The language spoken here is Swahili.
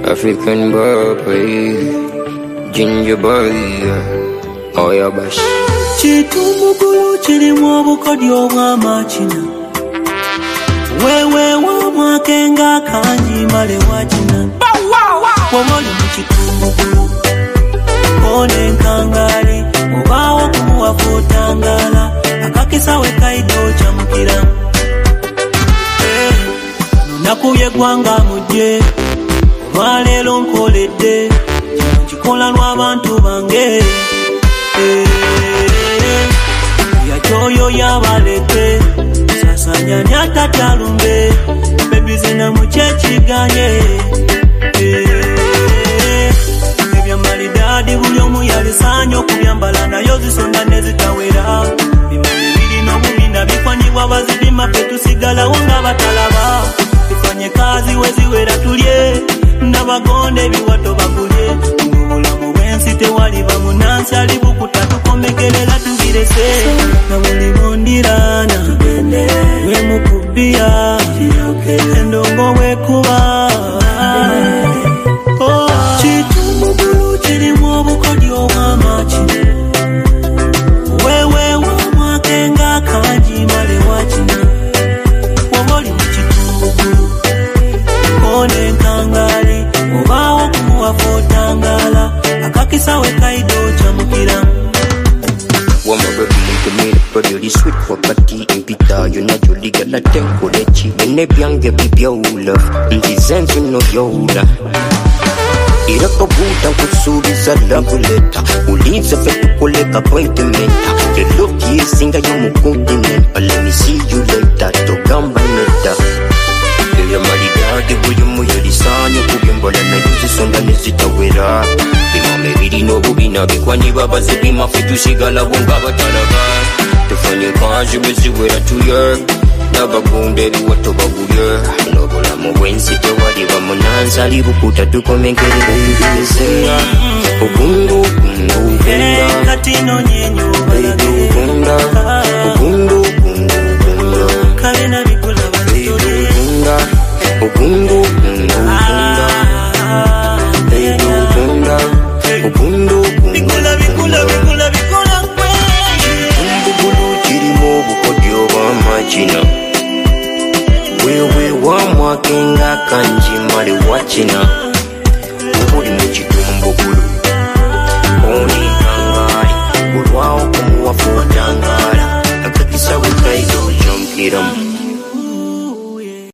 African boy, ginger boy, oh yeah, bash. Chitumugulu chiri mwabukodyo bw'amachina. Wewe wamwakenga kanji male wachina. Wamoli mchitumugulu one nkangale obawo kumuwafutangala akakisa wekaido chamukira. Nakubye gwanga mujje olwaleero nkoledde kikola lw'abantu bange. Yakyoyo yabaleke sasanya nyatatalumbe bebizina mukyekiganye. Ebyamalidadi buli omu yalisaanya okubyambala nayo zisonda nezitawera. Bimali birina obubina bikwanyibwa bazidima ffe tusigalawo nga batalaba. Bifanye kazi weziwera tulye nabagonde ebiwato bagulye. Mu bulamu bw'ensi tewali bamunansi ali bukuta tukomekerera tubirese. Na buli mundirana we mukubia endongo wekuba. Chitumugulu chirimu obukodyo bw'amachina. Wewe wamwakenga kanji male wachina. Wamoli muchitumugulu one nkangale obawo kumuwafutangala akakisa wekaido chamukira. Really sweet for party in pita, you know you liga la tempo de chi. Ene biange bibioula, ndizenzu no youla. Irako buta kusubiza la buleta, uliza fetu kuleka pointimenta. You look here, singa yomu continent, let me see you later, togamba neta. Eya malidadi buyumu yelisanyo kubyembola na yuzi sonda nezitawera. Bimame biri no bubina bikwanyiba bazibima fetu sigala wonga batalaga. Tufanye kazi beziwera tuye nabagunde ebiwato bagulye. N'obulamu bw'ensi tewali bamunansi ali bukuta tukomenkerera ebizinga. Ogundu ogundu kati nonyenyo balage ogundu kale nabikola batole ogundu bikola China. Wewe wamwakenga kanji mali wachina.